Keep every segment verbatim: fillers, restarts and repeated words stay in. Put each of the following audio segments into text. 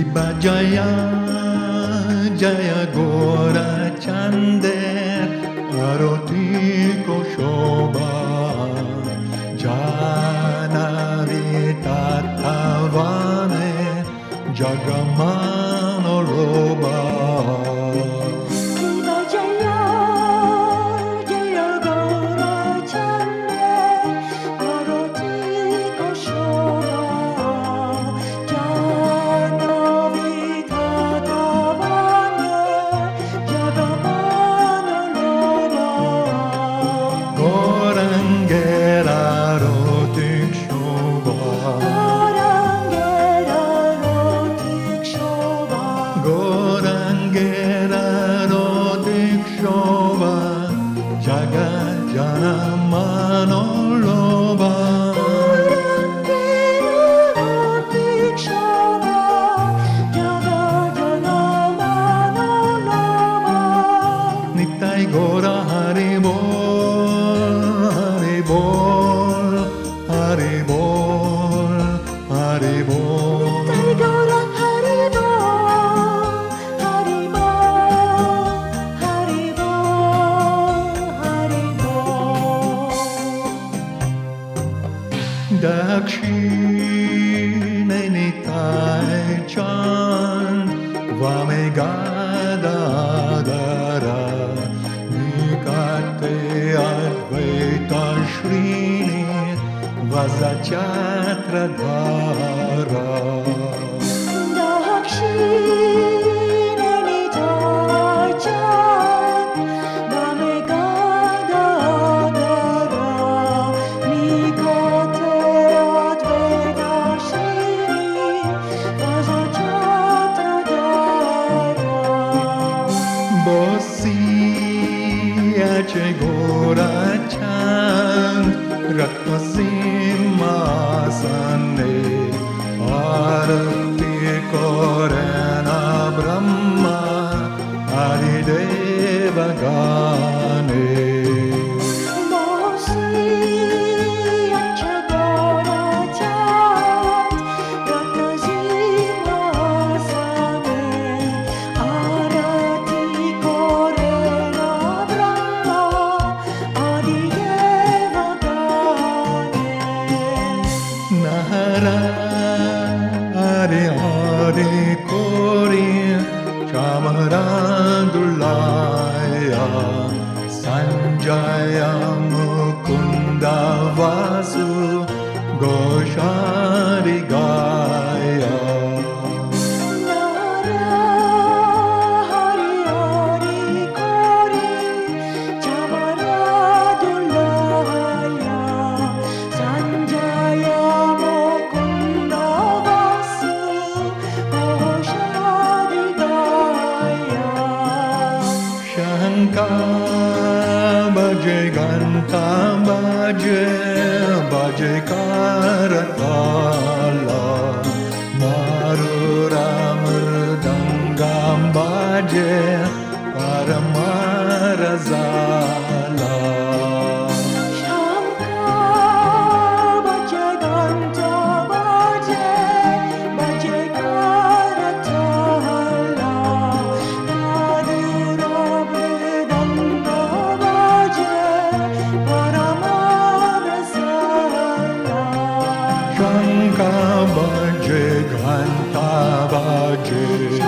Shiva Jaya Jaya Gora Chande Aroti Koshobha Janavi Tatavane Jagamano Roba Gora Hari Bol, Hari Bol, Hari Bol, Hari Bol. Nitai Gora Hari Bol, Hari Bol, Hari Bol, Hari Bol. Dakshine Nitai Chand, Vamegadadara. Advaita Shrini Vazachakradhara Dakshine Nitai Chand Vamegadadara Nikate Advaita Shrini Vazachakradhara Bosi Ache Gora Chand Ratnasimhasane Arati Korena Brahma Adideva Gane Hare Hare Kori Chamarandulaya Sanjaya Mukunda Vasu Goshari Gaya Bhaje Ganta Bhaje Bhaje Karatala Marura Mridangam Bhaje Paramarazala Shanka Bhaje Ganta Bhaje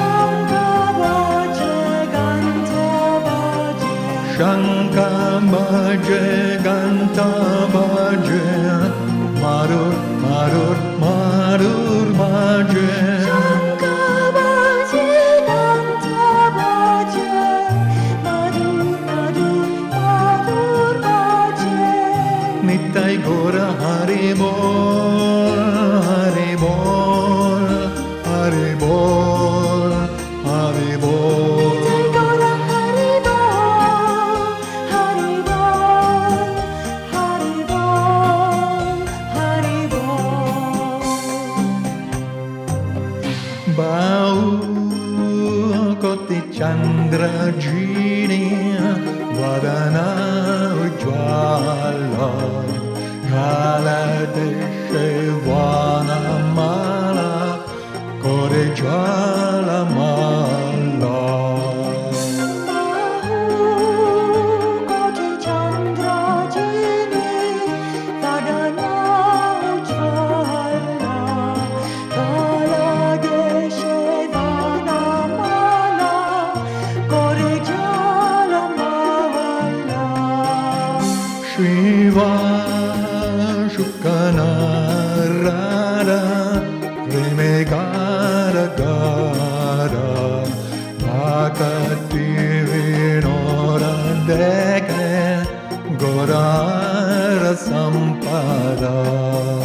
Shanka Bhaje Ganta Bhaje Marur Marur Marur Bhaje Shanka Bhaje Ganta Bhaje Marur Marur Marur Bhaje Nitai Gora Hari Bol, Hari Bol, Hari Bol, Hari Bol. Nitai Gora Hari Bol, Hari Bol, Hari Bol, Hari Bol. Bau Koti Chandra Jini Vadana Ujjwala Gala Desha Shiva Shukanarara Remegara Gara Bhakati Vinora Deke Gorara Sampada